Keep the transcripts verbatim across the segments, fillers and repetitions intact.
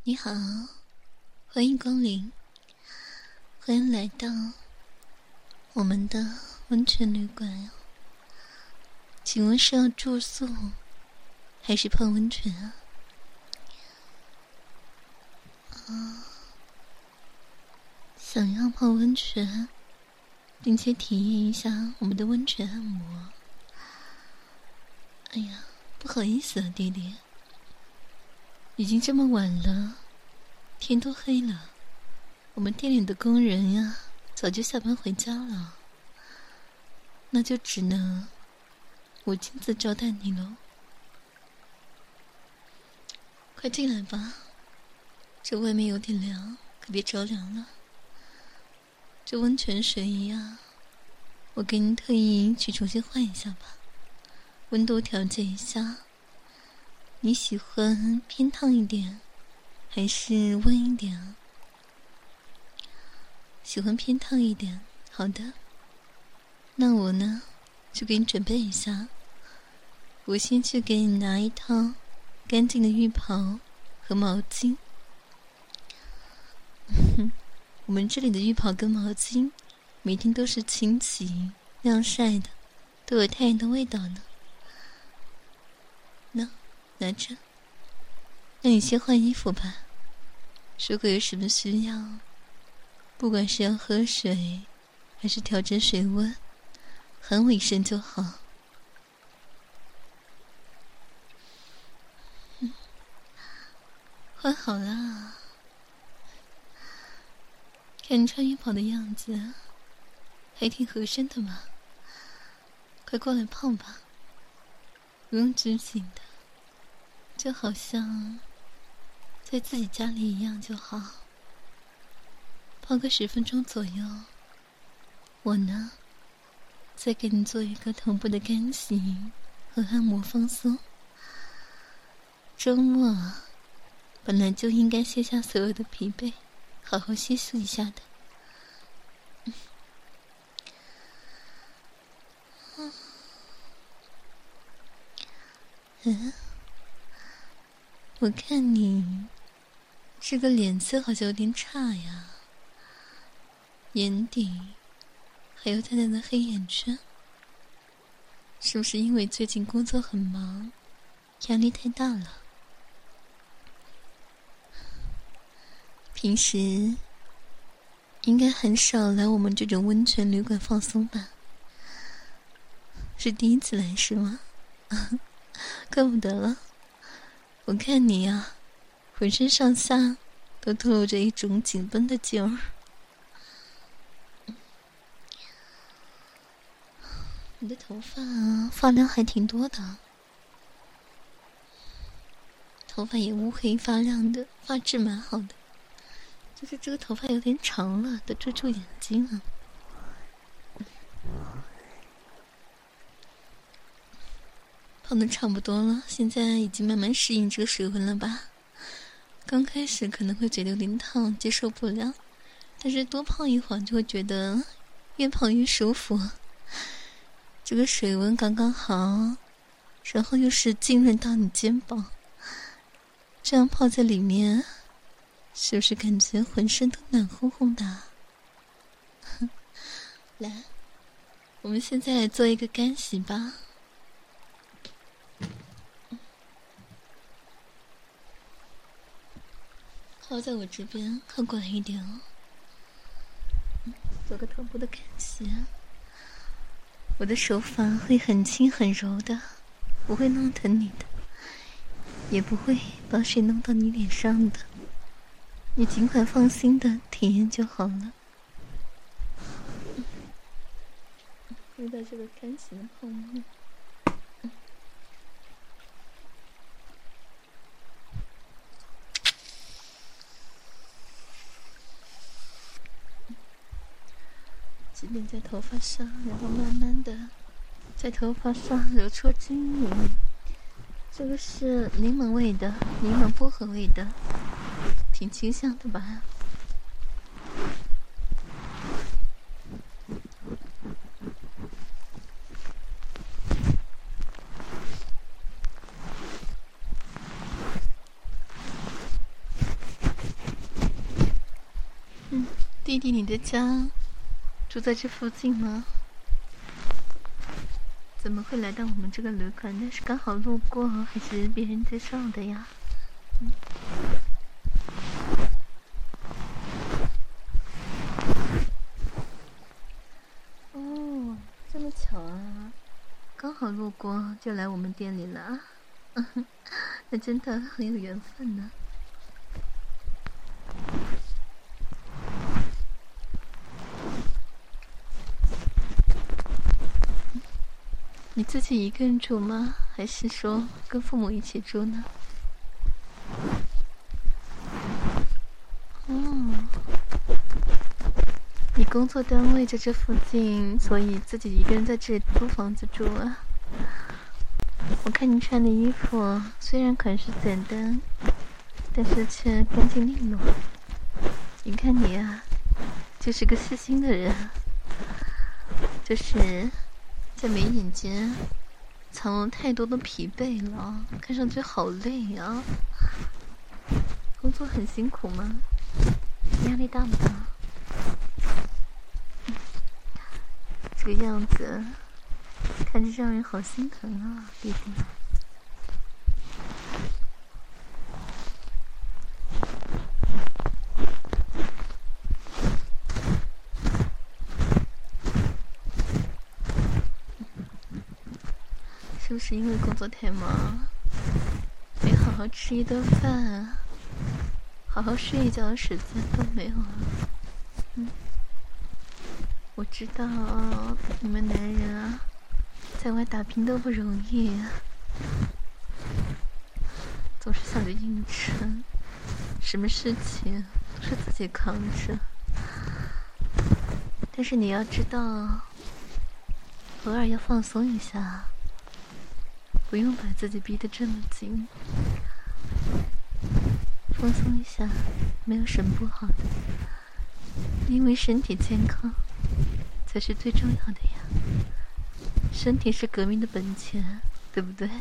你好，欢迎光临，欢迎来到我们的温泉旅馆哦。请问是要住宿还是泡温泉啊？啊，想要泡温泉，并且体验一下我们的温泉按摩。哎呀，不好意思啊，弟弟，已经这么晚了，天都黑了，我们店里的工人呀，早就下班回家了，那就只能我亲自招待你喽。快进来吧，这外面有点凉，可别着凉了。这温泉水呀，我给您特意去重新换一下吧，温度调节一下。你喜欢偏烫一点还是温一点啊？喜欢偏烫一点，好的。那我呢，就给你准备一下。我先去给你拿一套干净的浴袍和毛巾。我们这里的浴袍跟毛巾每天都是清洗晾晒的，都有太阳的味道呢。那拿着，那你先换衣服吧。如果有什么需要，不管是要喝水还是调整水温，喊我一声就好。嗯，换好了，看你穿浴袍的样子还挺合身的嘛，快过来泡吧，不用拘谨的，就好像在自己家里一样就好。泡个十分钟左右，我呢再给你做一个头部的干洗和按摩放松。周末本来就应该卸下所有的疲惫，好好歇息一下的。嗯，嗯，我看你这个脸色好像有点差呀，眼底还有淡淡的黑眼圈，是不是因为最近工作很忙，压力太大了？平时应该很少来我们这种温泉旅馆放松吧？是第一次来是吗？怪不得了，我看你呀，浑身上下都透露着一种紧绷的劲儿。你的头发啊，发量还挺多的，头发也乌黑发亮的，发质蛮好的，就是这个头发有点长了，得遮住眼睛啊。泡的差不多了，现在已经慢慢适应这个水温了吧？刚开始可能会觉得有点烫，接受不了，但是多泡一会儿就会觉得越泡越舒服。这个水温刚刚好，然后又是浸润到你肩膀，这样泡在里面，是不是感觉浑身都暖烘烘的？来，我们现在来做一个干洗吧。靠在我这边，靠过来一点哦。做个头部的干洗，我的手法会很轻很柔的，不会弄疼你的，也不会把水弄到你脸上的，你尽管放心的体验就好了。回到这个干洗的后面，这边在头发上，然后慢慢的在头发上揉搓均匀。这个是柠檬味的，柠檬薄荷味的，挺清香的吧？ 弟弟，你的家住在这附近吗？怎么会来到我们这个旅馆呢？是刚好路过，还是别人介绍的呀？嗯。哦，这么巧啊！刚好路过就来我们店里了啊。那真的很有缘分呢。你自己一个人住吗？还是说跟父母一起住呢？哦，你工作单位在这附近，所以自己一个人在这里租房子住啊？我看你穿的衣服虽然款式简单，但是却干净利落。你看你啊，就是个细心的人，就是在眉眼间藏了太多的疲惫了，看上去好累啊。工作很辛苦吗？压力大不大？这个样子看着让人好心疼啊，弟弟。是不是因为工作太忙，没好好吃一顿饭，好好睡一觉的时间都没有了？嗯，我知道你们男人啊，在外打拼都不容易，总是想着应承，什么事情都是自己扛着。但是你要知道，偶尔要放松一下。不用把自己逼得这么紧，放松一下，没有什么不好的。因为身体健康才是最重要的呀，身体是革命的本钱，对不对？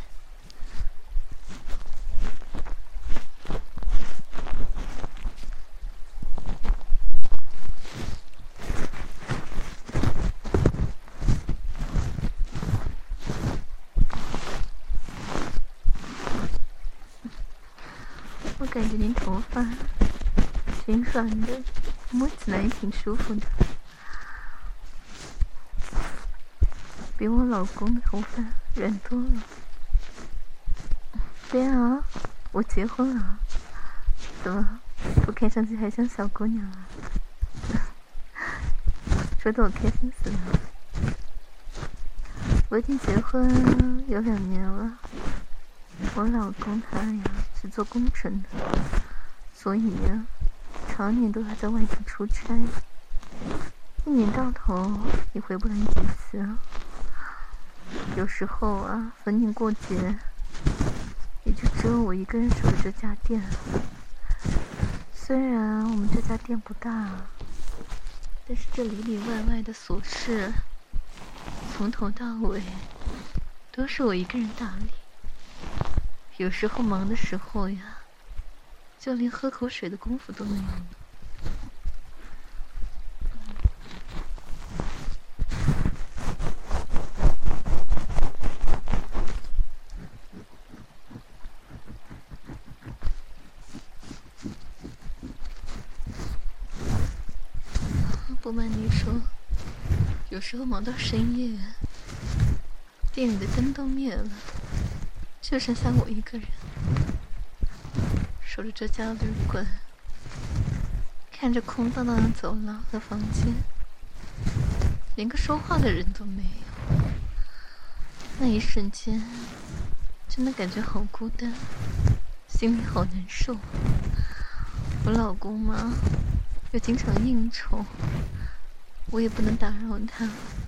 我感觉您头发挺软的，摸起来也挺舒服的，比我老公的头发软多了。对啊，我结婚了，怎么我看上去还像小姑娘啊？说得我开心死了。我已经结婚有两年了，我老公他呀是做工程的，所以呀常年都要在外地出差，一年到头也回不来几次。有时候啊，逢年过节，也就只有我一个人守着这家店。虽然我们这家店不大，但是这里里外外的琐事，从头到尾都是我一个人打理。有时候忙的时候呀，就连喝口水的功夫都没有了。不瞒你说，有时候忙到深夜，店里的灯都灭了，就剩下我一个人守着这家旅馆，看着空荡荡的走廊和房间，连个说话的人都没有。那一瞬间，真的感觉好孤单，心里好难受。我老公嘛，又经常应酬，我也不能打扰他。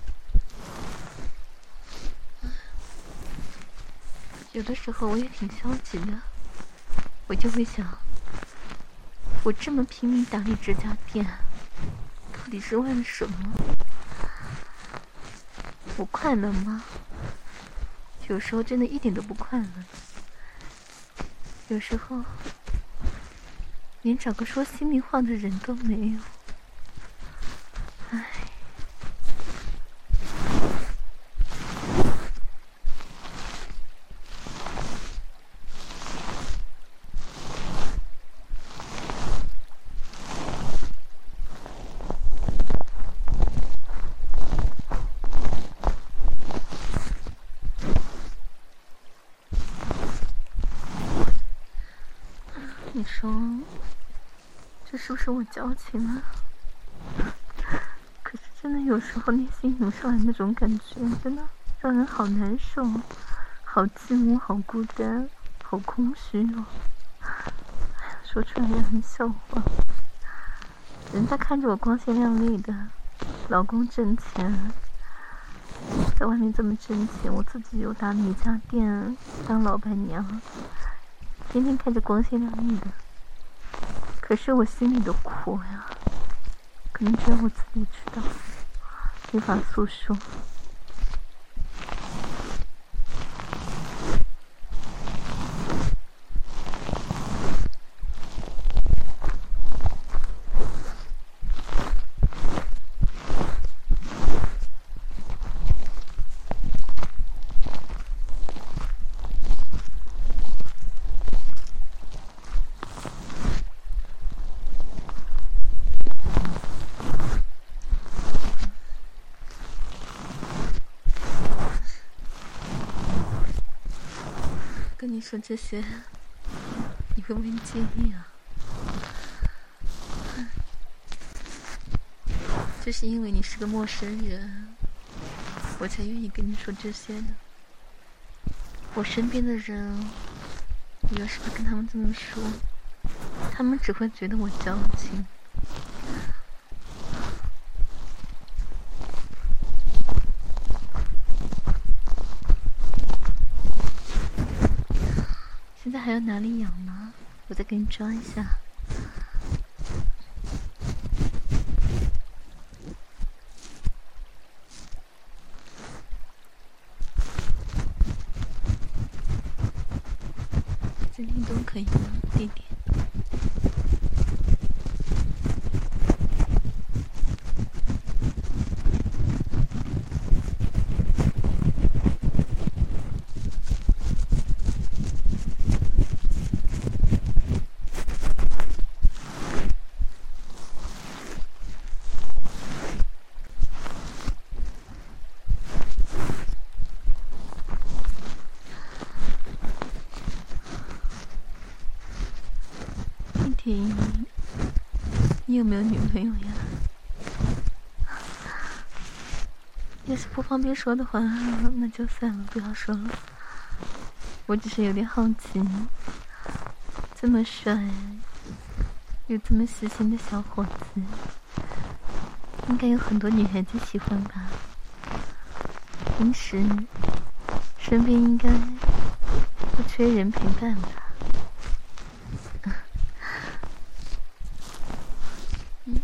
有的时候我也挺消极的，我就会想，我这么拼命打理这家店，到底是为了什么？我快乐吗？有时候真的一点都不快乐。有时候连找个说心里话的人都没有。 你说，这是不是我矫情了？可是真的有时候内心涌上来那种感觉，真的让人好难受，好寂寞，好孤单，好空虚哦。哎呀，说出来也很笑话。人家看着我光鲜亮丽的，老公挣钱，在外面这么挣钱，我自己又打米家店当老板娘，天天看着光鲜亮丽的，可是我心里的苦呀，可能只有我自己知道，没法诉说。跟你说这些，你会不会介意啊？就是因为你是个陌生人，我才愿意跟你说这些的。我身边的人，我要是不跟他们这么说，他们只会觉得我矫情。现在还有哪里痒吗？我再给你抓一下。今天都可以吗，弟弟？你你有没有女朋友呀？要是不方便说的话，那就算了，不要说了。我只是有点好奇，这么帅又这么细心的小伙子，应该有很多女孩子喜欢吧？平时身边应该不缺人陪伴吧？嗯，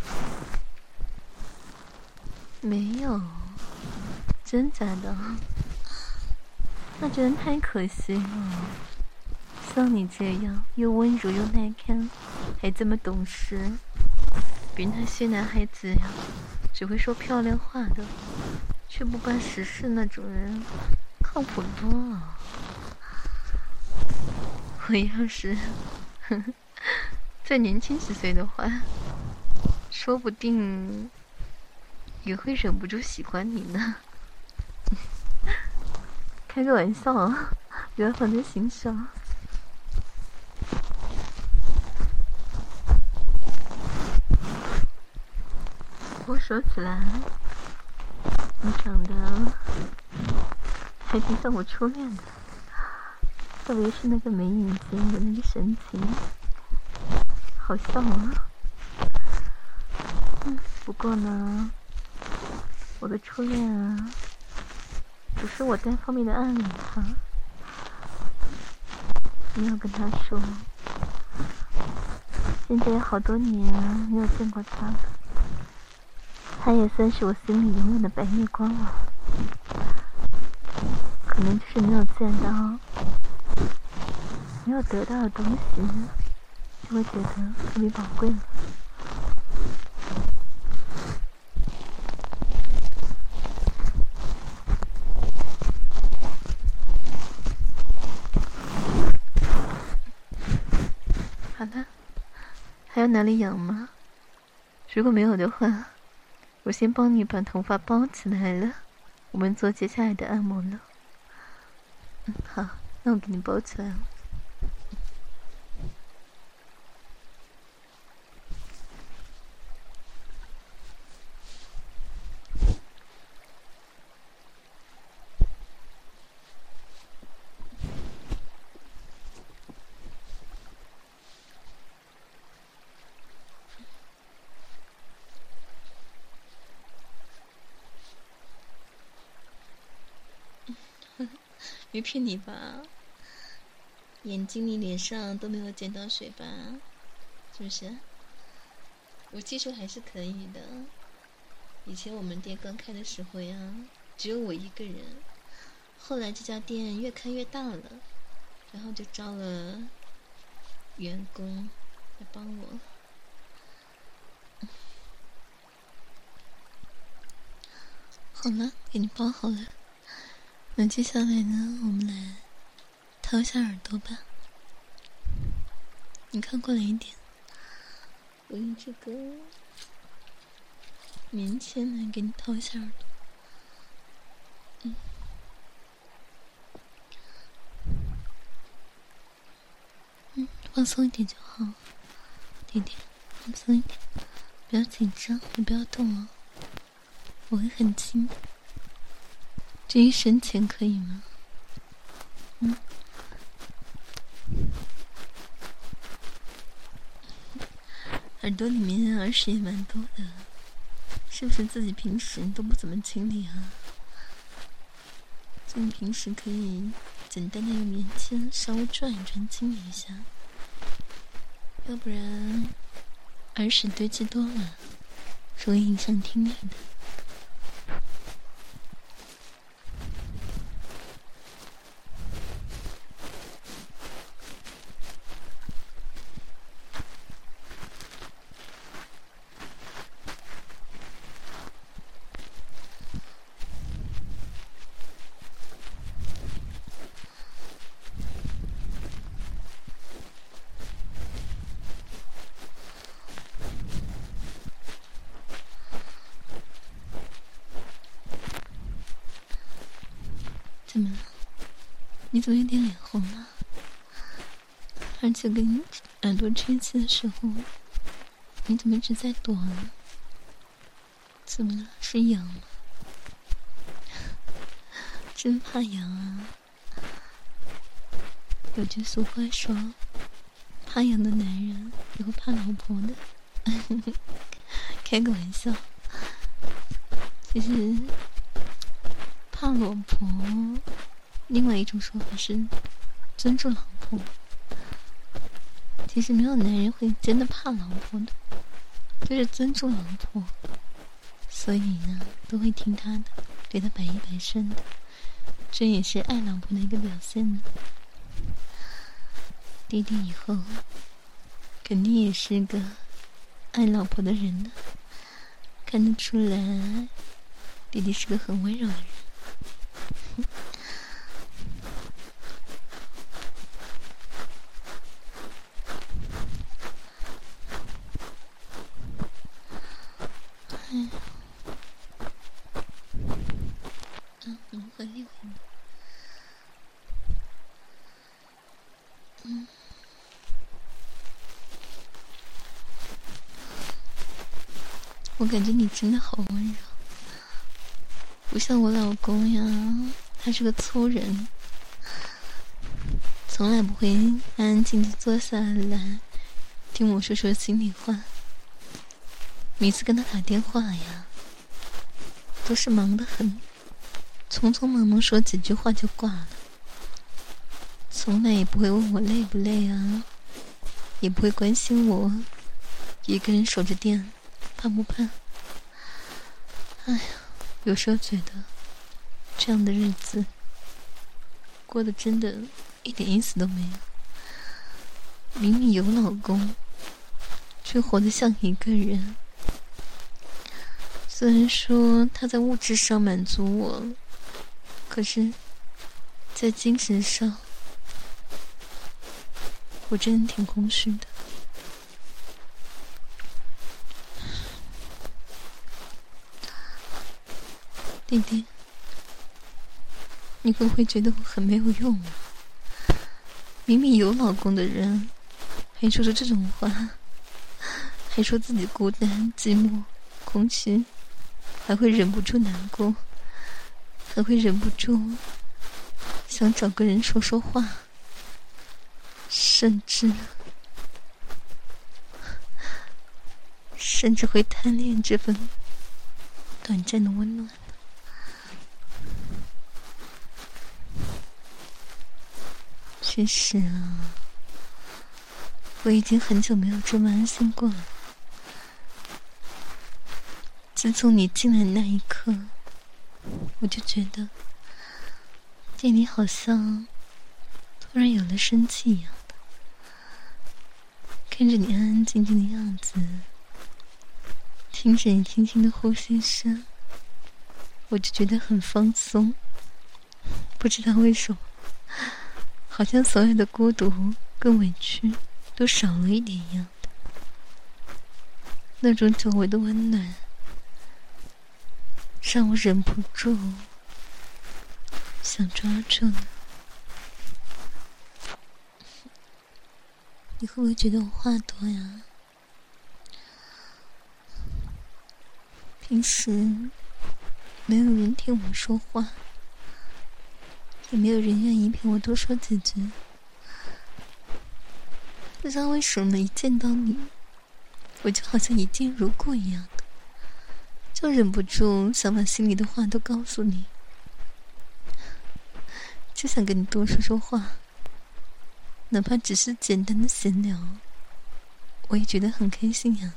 没有，真假的？那真太可惜了。像你这样又温柔又耐看，还这么懂事，比那些男孩子呀，只会说漂亮话的，却不办实事那种人，靠谱多了。我要是呵呵再年轻几岁的话，说不定也会忍不住喜欢你呢。开个玩笑啊，不要放在心上。我说起来，你长得还挺像我初恋的，特别是那个眉眼间的那个神情，好像啊。嗯，不过呢，我的初恋啊，只是我单方面的暗恋他，没有跟他说。现在有好多年没有见过他了，他也算是我心里永远的白月光了。可能就是没有见到，没有得到的东西，就会觉得特别宝贵了。好了，还有哪里痒吗？如果没有的话，我先帮你把头发包起来了，我们做接下来的按摩了。嗯，好，那我给你包起来了。 没骗你吧？眼睛里、脸上都没有溅到水吧？是不是？我技术还是可以的。以前我们店刚开的时候呀，只有我一个人。后来这家店越开越大了，然后就招了员工来帮我。好了，给你包好了。那接下来呢，我们来掏一下耳朵吧。你看过来一点，我用这个棉签来给你掏一下耳朵。嗯，嗯，放松一点就好，弟弟，放松一点，不要紧张，你不要动哦，我会很轻的。这一深浅可以吗？嗯。耳朵里面耳屎也蛮多的，是不是自己平时都不怎么清理啊？所以你平时可以简单的用棉签稍微转一转清理一下，要不然耳屎堆积多了，容易影响听力的。怎么了？你怎么有点脸红了？而且跟你耳朵吹气的时候，你怎么一直在躲呢？怎么了？是痒吗？真怕痒啊！有句俗话说，怕痒的男人也会怕老婆的。开个玩笑。其实怕老婆，另外一种说法是尊重老婆。其实没有男人会真的怕老婆的，就是尊重老婆，所以呢都会听他的，对他百依百顺的，这也是爱老婆的一个表现呢。弟弟以后肯定也是个爱老婆的人呢，看得出来弟弟是个很温柔的人。嗯，我们回一回呢。嗯，我感觉你真的好温柔，不像我老公呀，他是个粗人，从来不会安安静静坐下来听我说说心里话。每次跟他打电话呀，都是忙得很，匆匆忙忙说几句话就挂了，从来也不会问我累不累啊，也不会关心我一个人守着店怕不怕。哎呀，有时候觉得这样的日子过得真的一点意思都没有。明明有老公，却活得像一个人。虽然说他在物质上满足我，可是在精神上我真的挺空虚的。弟弟，你会不会觉得我很没有用啊？明明有老公的人还说出这种话，还说自己孤单寂寞空虚，还会忍不住难过，还会忍不住想找个人说说话，甚至甚至会贪恋这份短暂的温暖。 确实啊，我已经很久没有这么安心过了。自从你进来那一刻，我就觉得对你好像突然有了生气一样的。看着你安安静静的样子，听着你轻轻的呼吸声，我就觉得很放松。不知道为什么，好像所有的孤独跟委屈都少了一点一样的。那种久违的温暖让我忍不住想抓住你。你会不会觉得我话多呀？平时没有人听我说话，也没有人愿意陪我多说几句。不知道为什么一见到你，我就好像一见如故一样的，就忍不住想把心里的话都告诉你，就想跟你多说说话，哪怕只是简单的闲聊，我也觉得很开心呀。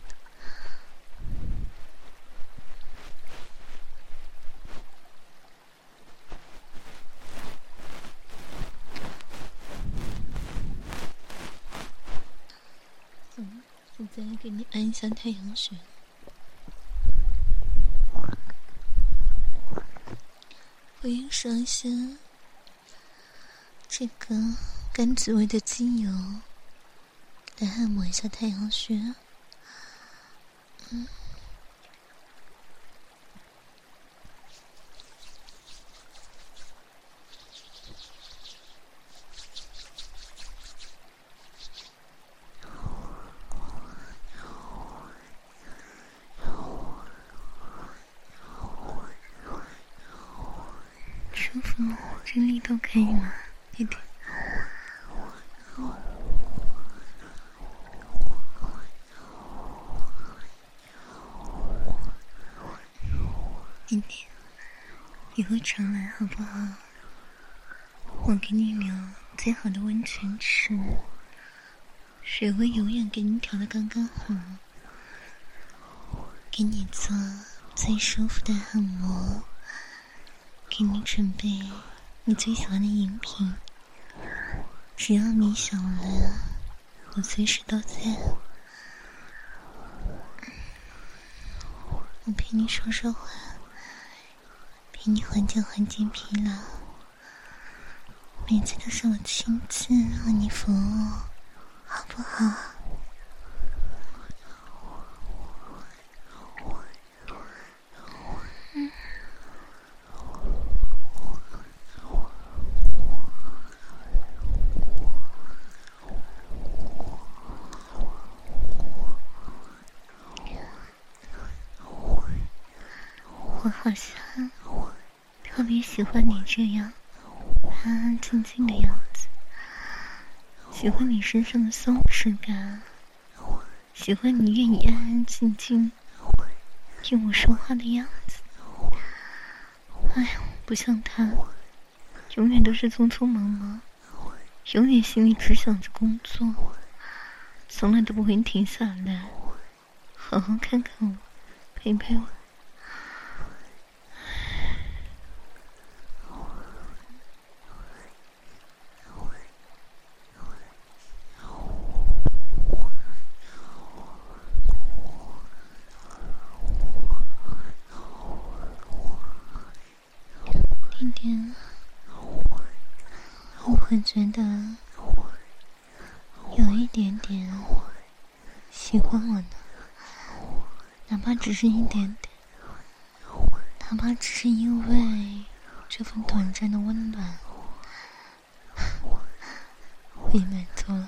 嗯，现在给你按一下太阳穴，我用上一些这个柑橘味的精油来按摩一下太阳穴。嗯，舒服吗？这力度可以吗，弟弟？弟弟，以后常来好不好？我给你留最好的温泉池，水温永远给你调得刚刚好，给你做最舒服的按摩，给你准备你最喜欢的饮品，只要你想了，我随时都在。我陪你说说话，陪你缓解缓解疲劳，每次都是我亲自为你服务，好不好？嗯。我好像特别喜欢你这样安安静静的样子，喜欢你身上的松弛感，喜欢你愿意安安静静听我说话的样子。哎呀，不像他，永远都是匆匆忙忙，永远心里只想着工作，从来都不会停下来好好看看我，陪陪我。弟弟，我会觉得有一点点喜欢我呢，哪怕只是一点点，哪怕只是因为这份短暂的温暖，我也满足了。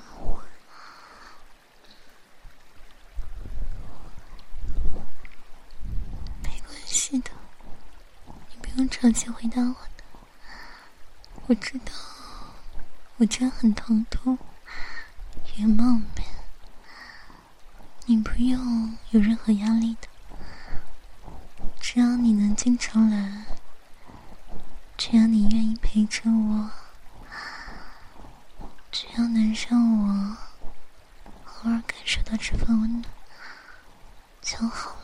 没关系的，你不用着急回答我的。我知道我这样很唐突也冒昧，你不用有任何压力的，只要你能经常来，只要你愿意陪着我， 只要能让我偶尔感受到这份温暖就好